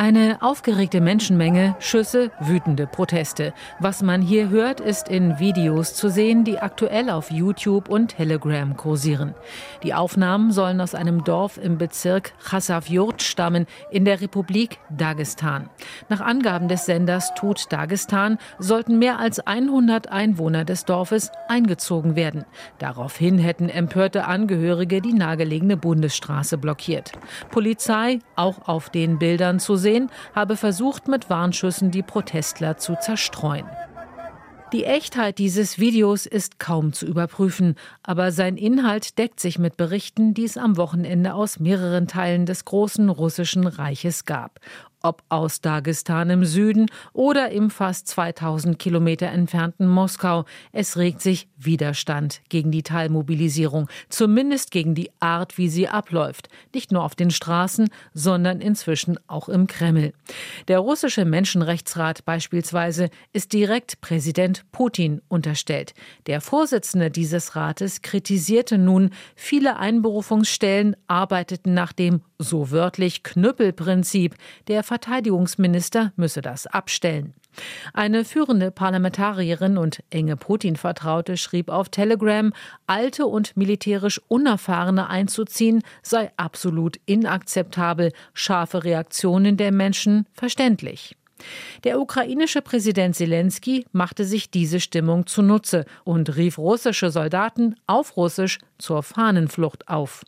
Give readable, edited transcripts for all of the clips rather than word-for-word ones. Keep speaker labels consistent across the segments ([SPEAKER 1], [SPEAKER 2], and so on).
[SPEAKER 1] Eine aufgeregte Menschenmenge, Schüsse, wütende Proteste. Was man hier hört, ist in Videos zu sehen, die aktuell auf YouTube und Telegram kursieren. Die Aufnahmen sollen aus einem Dorf im Bezirk Chasavjurd stammen, in der Republik Dagestan. Nach Angaben des Senders Tut Dagestan sollten mehr als 100 Einwohner des Dorfes eingezogen werden. Daraufhin hätten empörte Angehörige die nahegelegene Bundesstraße blockiert. Polizei, auch auf den Bildern zu sehen, habe versucht, mit Warnschüssen die Protestler zu zerstreuen. Die Echtheit dieses Videos ist kaum zu überprüfen, aber sein Inhalt deckt sich mit Berichten, die es am Wochenende aus mehreren Teilen des großen russischen Reiches gab. Ob aus Dagestan im Süden oder im fast 2000 Kilometer entfernten Moskau. Es regt sich Widerstand gegen die Teilmobilisierung, zumindest gegen die Art, wie sie abläuft. Nicht nur auf den Straßen, sondern inzwischen auch im Kreml. Der russische Menschenrechtsrat beispielsweise ist direkt Präsident Putin unterstellt. Der Vorsitzende dieses Rates kritisierte nun, viele Einberufungsstellen arbeiteten nach dem, so wörtlich, Knüppelprinzip. Der Verteidigungsminister müsse das abstellen. Eine führende Parlamentarierin und enge Putin-Vertraute schrieb auf Telegram, alte und militärisch Unerfahrene einzuziehen sei absolut inakzeptabel, scharfe Reaktionen der Menschen verständlich. Der ukrainische Präsident Selenskyj machte sich diese Stimmung zunutze und rief russische Soldaten auf Russisch zur Fahnenflucht auf.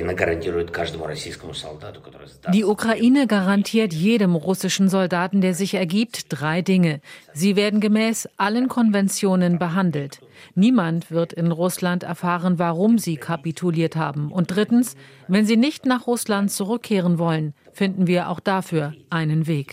[SPEAKER 1] Die Ukraine garantiert jedem russischen Soldaten, der sich ergibt, 3 Dinge. Sie werden gemäß allen Konventionen behandelt. Niemand wird in Russland erfahren, warum sie kapituliert haben. Und 3, wenn sie nicht nach Russland zurückkehren wollen, finden wir auch dafür einen Weg.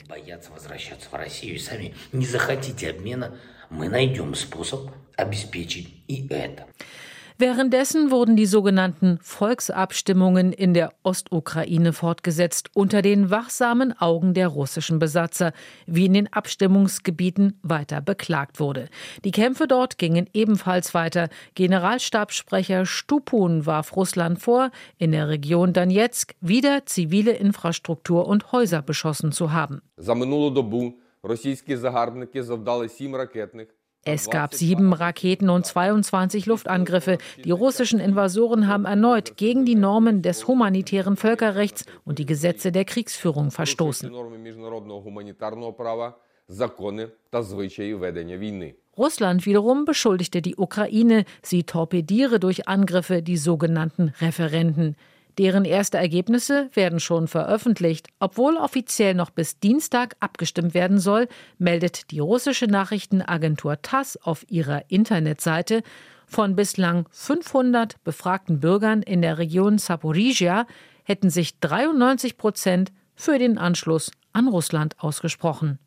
[SPEAKER 1] Währenddessen wurden die sogenannten Volksabstimmungen in der Ostukraine fortgesetzt, unter den wachsamen Augen der russischen Besatzer, wie in den Abstimmungsgebieten weiter beklagt wurde. Die Kämpfe dort gingen ebenfalls weiter. Generalstabssprecher Stupun warf Russland vor, in der Region Donezk wieder zivile Infrastruktur und Häuser beschossen zu haben. Es gab 7 Raketen und 22 Luftangriffe. Die russischen Invasoren haben erneut gegen die Normen des humanitären Völkerrechts und die Gesetze der Kriegsführung verstoßen. Russland wiederum beschuldigte die Ukraine, sie torpediere durch Angriffe die sogenannten Referenden. Deren erste Ergebnisse werden schon veröffentlicht. Obwohl offiziell noch bis Dienstag abgestimmt werden soll, meldet die russische Nachrichtenagentur TASS auf ihrer Internetseite, von bislang 500 befragten Bürgern in der Region Saporizhia hätten sich 93% für den Anschluss an Russland ausgesprochen.